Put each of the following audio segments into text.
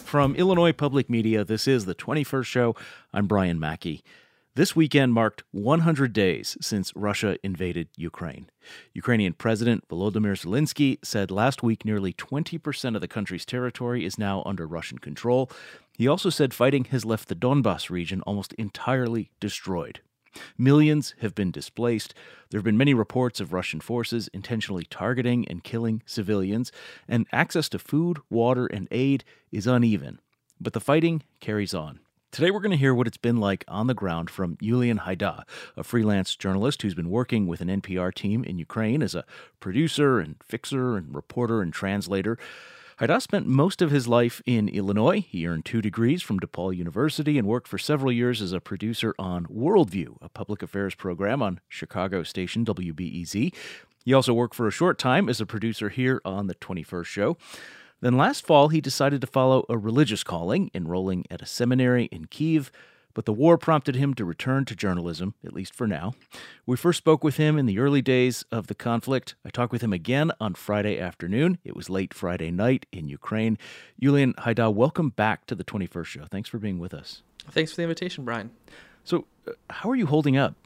From Illinois Public Media, this is the 21st Show. I'm Brian Mackey. This weekend marked 100 days since Russia invaded Ukraine. Ukrainian President Volodymyr Zelensky said last week nearly 20% of the country's territory is now under Russian control. He also said fighting has left the Donbas region almost entirely destroyed. Millions have been displaced. There have been many reports of Russian forces intentionally targeting and killing civilians, and access to food, water, and aid is uneven. But the fighting carries on. Today we're going to hear what it's been like on the ground from Yulian Haida, a freelance journalist who's been working with an NPR team in Ukraine as a producer and fixer and reporter and translator. Haida spent most of his life in Illinois. He earned 2 degrees from DePaul University and worked for several years as a producer on Worldview, a public affairs program on Chicago station WBEZ. He also worked for a short time as a producer here on the 21st Show. Then last fall, he decided to follow a religious calling, enrolling at a seminary in Kyiv. But the war prompted him to return to journalism, at least for now. We first spoke with him in the early days of the conflict. I talked with him again on Friday afternoon. It was late Friday night in Ukraine. Yulian Haida, welcome back to the 21st Show. Thanks for being with us. Thanks for the invitation, Brian. So, how are you holding up?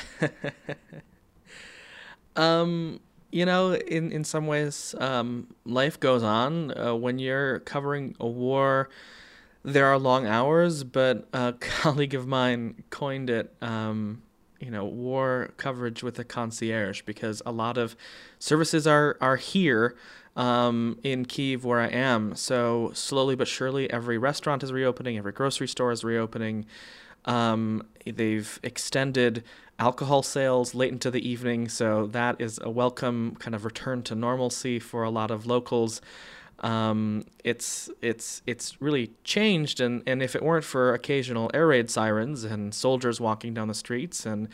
In some ways, life goes on. When you're covering a war, there are long hours, but a colleague of mine coined it, war coverage with a concierge, because a lot of services are here in Kyiv where I am. So slowly but surely, every restaurant is reopening, every grocery store is reopening. They've extended alcohol sales late into the evening, so that is a welcome kind of return to normalcy for a lot of locals. It's really changed, and if it weren't for occasional air raid sirens and soldiers walking down the streets and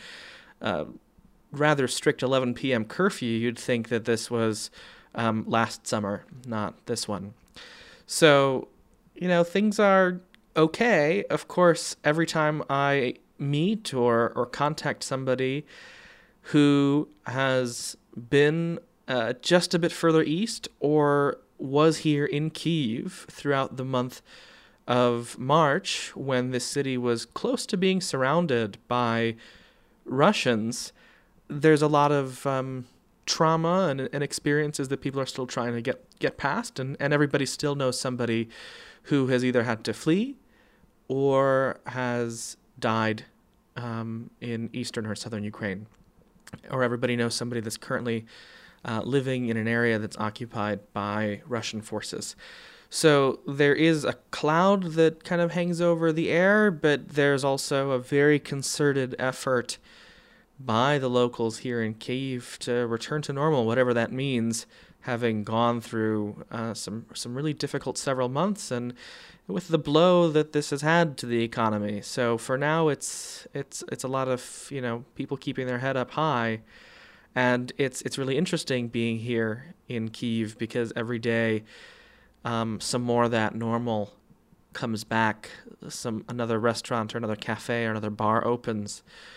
rather strict 11 p.m. curfew, you'd think that this was last summer, not this one. So, things are okay. Of course, every time I meet or contact somebody who has been just a bit further east or was here in Kyiv throughout the month of March, when this city was close to being surrounded by Russians, there's a lot of trauma and experiences that people are still trying to get past, and everybody still knows somebody who has either had to flee or has died in eastern or southern Ukraine, or everybody knows somebody that's currently living in an area that's occupied by Russian forces. So there is a cloud that kind of hangs over the air, but there's also a very concerted effort by the locals here in Kyiv to return to normal, whatever that means, having gone through some really difficult several months, and with the blow that this has had to the economy. So for now, it's a lot of people keeping their head up high. And it's really interesting being here in Kyiv, because every day some more of that normal comes back. Another restaurant or another cafe or another bar opens.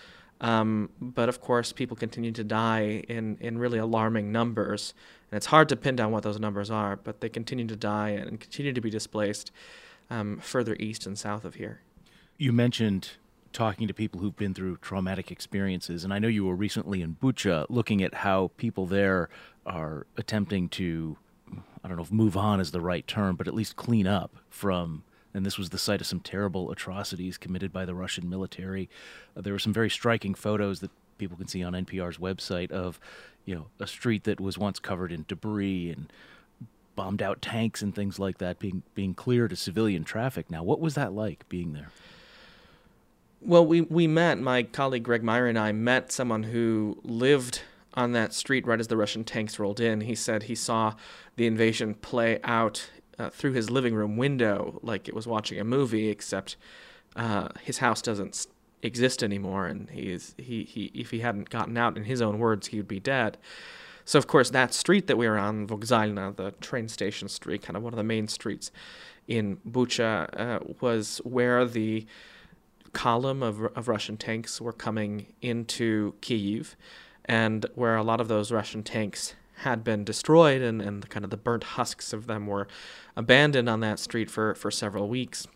But of course, people continue to die in really alarming numbers. And it's hard to pin down what those numbers are, but they continue to die and continue to be displaced further east and south of here. You mentioned talking to people who've been through traumatic experiences, and I know you were recently in Bucha looking at how people there are attempting to, I don't know if move on is the right term, but at least clean up from, and this was the site of some terrible atrocities committed by the Russian military. There were some very striking photos that people can see on NPR's website of, a street that was once covered in debris and bombed out tanks and things like that being clear to civilian traffic. Now, what was that like being there? Well, we met, my colleague Greg Meyer and I met someone who lived on that street right as the Russian tanks rolled in. He said he saw the invasion play out through his living room window like it was watching a movie, except his house doesn't exist anymore, and he if he hadn't gotten out, in his own words, he would be dead. So, of course, that street that we were on, Vokzalna, the train station street, kind of one of the main streets in Bucha, was where the column of Russian tanks were coming into Kyiv, and where a lot of those Russian tanks had been destroyed, and kind of the burnt husks of them were abandoned on that street for several weeks.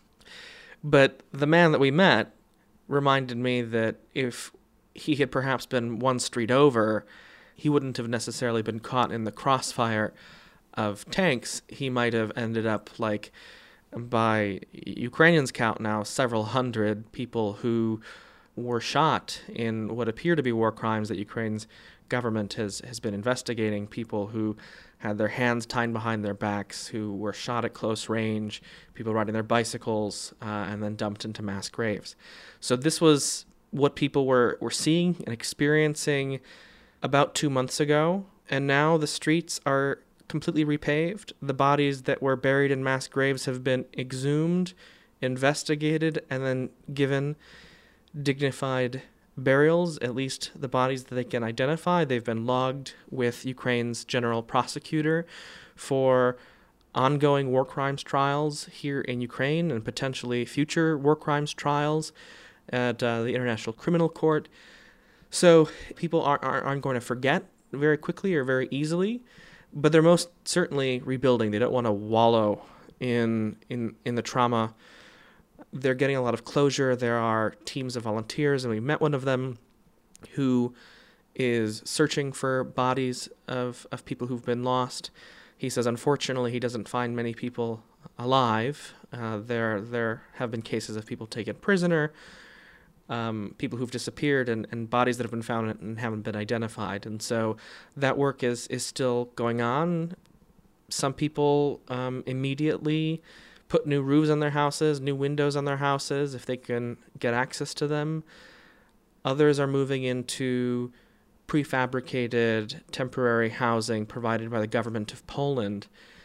But the man that we met reminded me that if he had perhaps been one street over, he wouldn't have necessarily been caught in the crossfire of tanks. He might have ended up like, by Ukrainians' count now, several hundred people who were shot in what appear to be war crimes that Ukraine's government has been investigating, people who had their hands tied behind their backs, who were shot at close range, people riding their bicycles, and then dumped into mass graves. So this was what people were seeing and experiencing about 2 months ago, and now the streets are completely repaved. The bodies that were buried in mass graves have been exhumed, investigated, and then given dignified burials, at least the bodies that they can identify. They've been logged with Ukraine's general prosecutor for ongoing war crimes trials here in Ukraine and potentially future war crimes trials at the International Criminal Court. So people aren't going to forget very quickly or very easily, but they're most certainly rebuilding. They don't want to wallow in the trauma. They're getting a lot of closure. There are teams of volunteers, and we met one of them who is searching for bodies of people who've been lost. He says, unfortunately, he doesn't find many people alive. There have been cases of people taken prisoner, people who've disappeared, and bodies that have been found and haven't been identified. And so that work is still going on. Some people immediately put new roofs on their houses, new windows on their houses, if they can get access to them. Others are moving into prefabricated temporary housing provided by the government of Poland.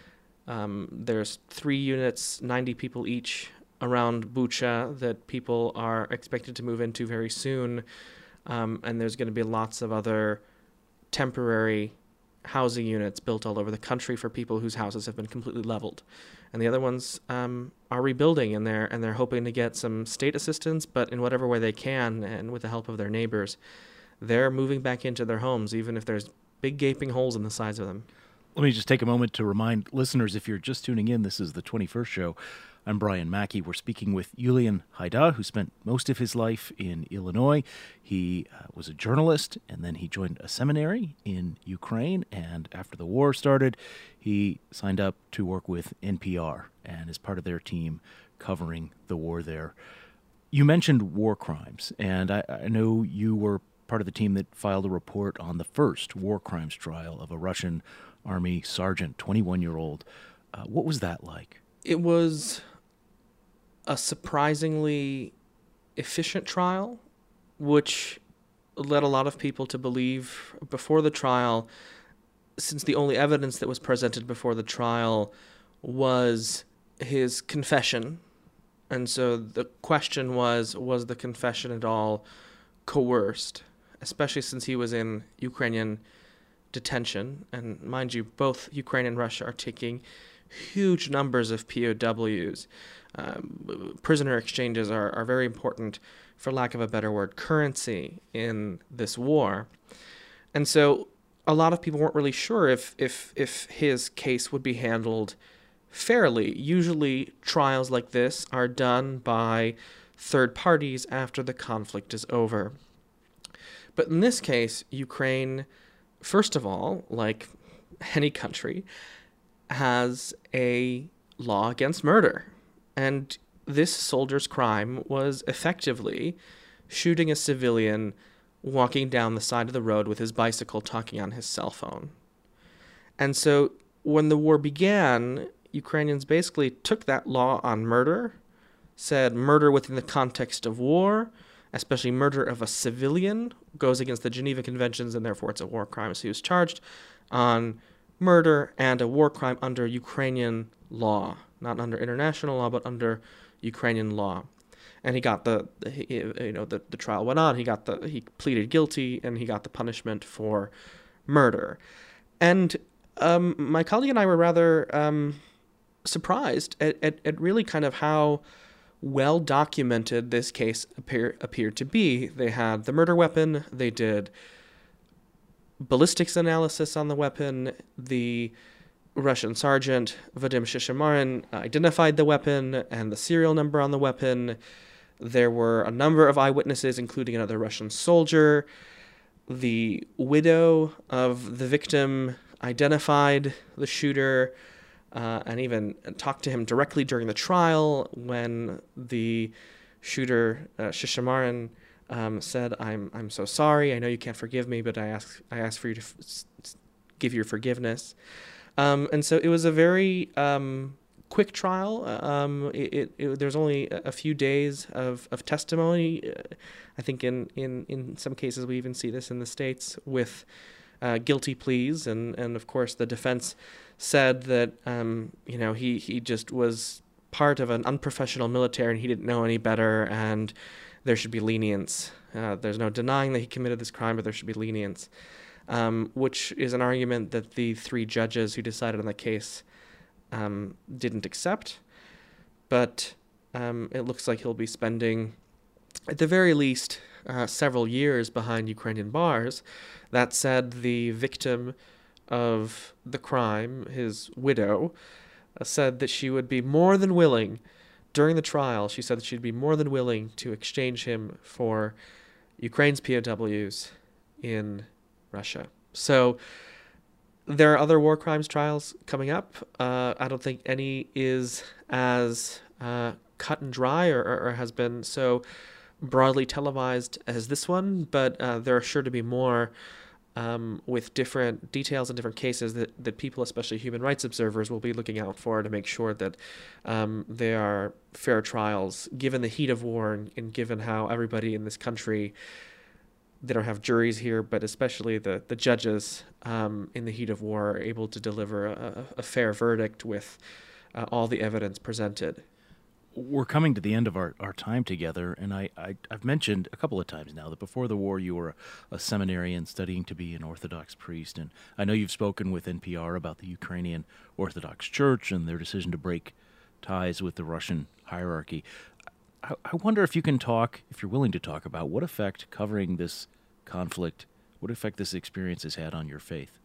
There's 3 units, 90 people each, around Bucha that people are expected to move into very soon. And there's going to be lots of other temporary housing units built all over the country for people whose houses have been completely leveled. And the other ones are rebuilding, and they're hoping to get some state assistance, but in whatever way they can, and with the help of their neighbors, they're moving back into their homes, even if there's big gaping holes in the sides of them. Let me just take a moment to remind listeners, if you're just tuning in, this is the 21st show. I'm Brian Mackey. We're speaking with Yulian Haida, who spent most of his life in Illinois. He was a journalist, and then he joined a seminary in Ukraine. And after the war started, he signed up to work with NPR and is part of their team covering the war there. You mentioned war crimes, and I know you were part of the team that filed a report on the first war crimes trial of a Russian Army sergeant, 21-year-old. What was that like? It was a surprisingly efficient trial, which led a lot of people to believe before the trial, since the only evidence that was presented before the trial was his confession. And so the question was the confession at all coerced, especially since he was in Ukrainian detention. And mind you, both Ukraine and Russia are taking huge numbers of POWs. Prisoner exchanges are very important, for lack of a better word, currency in this war. And so a lot of people weren't really sure if his case would be handled fairly. Usually trials like this are done by third parties after the conflict is over. But in this case, Ukraine, first of all, like any country, has a law against murder. And this soldier's crime was effectively shooting a civilian walking down the side of the road with his bicycle, talking on his cell phone. And so when the war began, Ukrainians basically took that law on murder, said murder within the context of war, especially murder of a civilian, goes against the Geneva Conventions, and therefore it's a war crime. So he was charged on murder and a war crime under Ukrainian law, not under international law, but under Ukrainian law. And he got the trial went on. He pleaded guilty, and he got the punishment for murder. And my colleague and I were rather surprised at really kind of how well documented this case appeared to be. They had the murder weapon. They did ballistics analysis on the weapon. The Russian sergeant, Vadim Shishimarin, identified the weapon and the serial number on the weapon. There were a number of eyewitnesses, including another Russian soldier. The widow of the victim identified the shooter and even talked to him directly during the trial when the shooter, Shishimarin, said, I'm so sorry. I know you can't forgive me, but I ask for you to give your forgiveness. And so it was a very quick trial. There's only a few days of testimony. I think in some cases we even see this in the States with guilty pleas, and of course the defense said that he just was part of an unprofessional military and he didn't know any better, and there should be lenience. There's no denying that he committed this crime, but there should be lenience. Which is an argument that the three judges who decided on the case didn't accept. But it looks like he'll be spending, at the very least, several years behind Ukrainian bars. That said, the victim of the crime, his widow, said that she would be more than willing, during the trial, she said that she'd be more than willing to exchange him for Ukraine's POWs in Russia. So there are other war crimes trials coming up. I don't think any is as cut and dry or has been so broadly televised as this one, but there are sure to be more with different details and different cases that people, especially human rights observers, will be looking out for to make sure that they are fair trials, given the heat of war and given how everybody in this country, they don't have juries here, but especially the judges in the heat of war are able to deliver a fair verdict with all the evidence presented. We're coming to the end of our time together, and I've mentioned a couple of times now that before the war you were a seminarian studying to be an Orthodox priest, and I know you've spoken with NPR about the Ukrainian Orthodox Church and their decision to break ties with the Russian hierarchy. I wonder if you can talk, if you're willing to talk, about what effect covering this conflict, what effect this experience has had on your faith.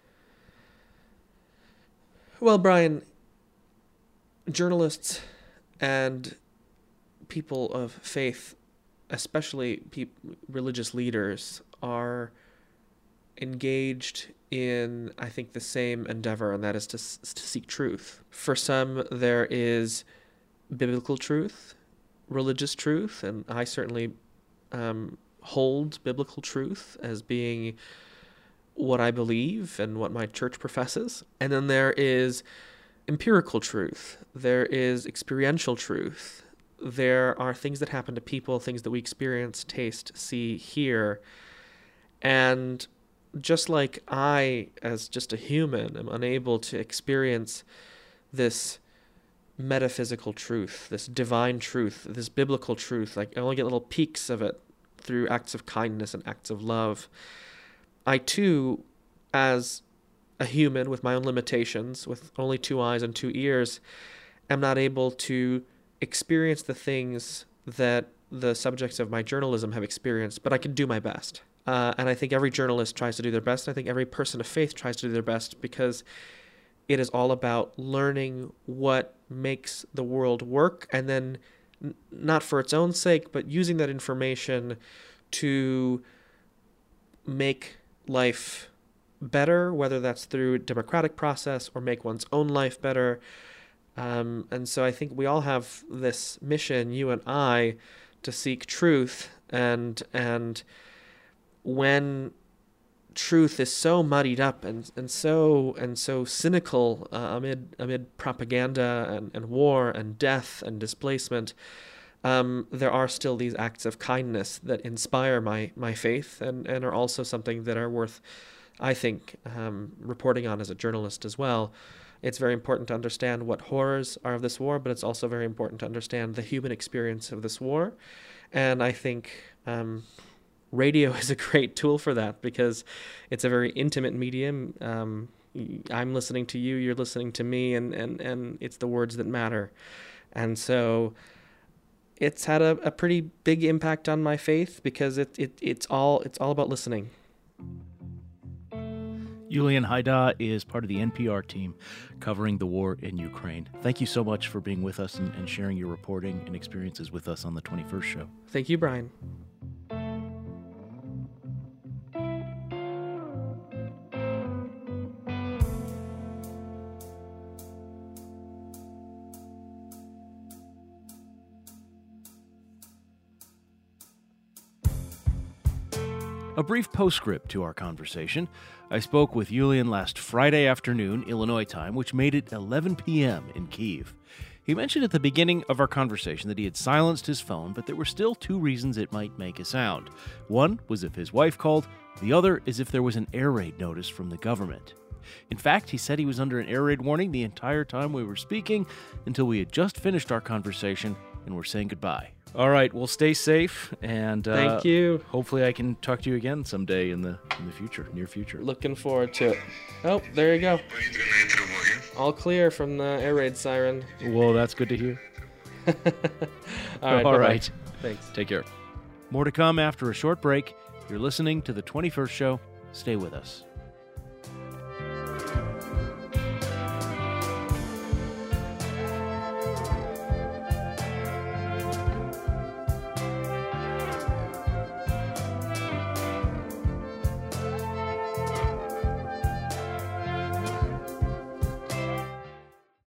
Well, Brian, journalists and people of faith, especially religious leaders, are engaged in, I think, the same endeavor, and that is to seek truth. For some, there is biblical truth, religious truth, and I certainly hold biblical truth as being what I believe and what my church professes. And then there is empirical truth. There is experiential truth. There are things that happen to people, things that we experience, taste, see, hear. And just like I, as just a human, am unable to experience this metaphysical truth, this divine truth, this biblical truth, like I only get little peeks of it through acts of kindness and acts of love, I too, as a human with my own limitations, with only 2 eyes and 2 ears, am not able to experience the things that the subjects of my journalism have experienced, but I can do my best. And I think every journalist tries to do their best. I think every person of faith tries to do their best, because it is all about learning what makes the world work, and then not for its own sake, but using that information to make life better, whether that's through a democratic process or make one's own life better. And so I think we all have this mission, you and I, to seek truth. And when truth is so muddied up and so cynical amid propaganda and war and death and displacement, there are still these acts of kindness that inspire my faith and are also something that are worth, I think, reporting on as a journalist as well. It's very important to understand what horrors are of this war, but it's also very important to understand the human experience of this war. And I think radio is a great tool for that, because it's a very intimate medium. I'm listening to you, you're listening to me, and it's the words that matter. And so it's had a pretty big impact on my faith, because it's all about listening. Yulian Haida is part of the NPR team covering the war in Ukraine. Thank you so much for being with us and sharing your reporting and experiences with us on the 21st show. Thank you, Brian. A brief postscript to our conversation. I spoke with Yulian last Friday afternoon, Illinois time, which made it 11 p.m. in Kyiv. He mentioned at the beginning of our conversation that he had silenced his phone, but there were still two reasons it might make a sound. One was if his wife called, the other is if there was an air raid notice from the government. In fact, he said he was under an air raid warning the entire time we were speaking until we had just finished our conversation and were saying goodbye. All right, well, stay safe, and thank you. Hopefully I can talk to you again someday in the future, near future. Looking forward to it. Oh, there you go. All clear from the air raid siren. Well, that's good to hear. All right. Thanks. Take care. More to come after a short break. You're listening to The 21st Show. Stay with us.